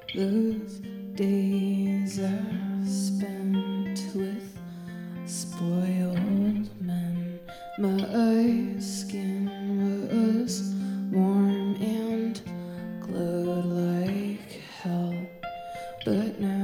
Those days I spent with spoiled men. My skin was warm and glowed like hell, but now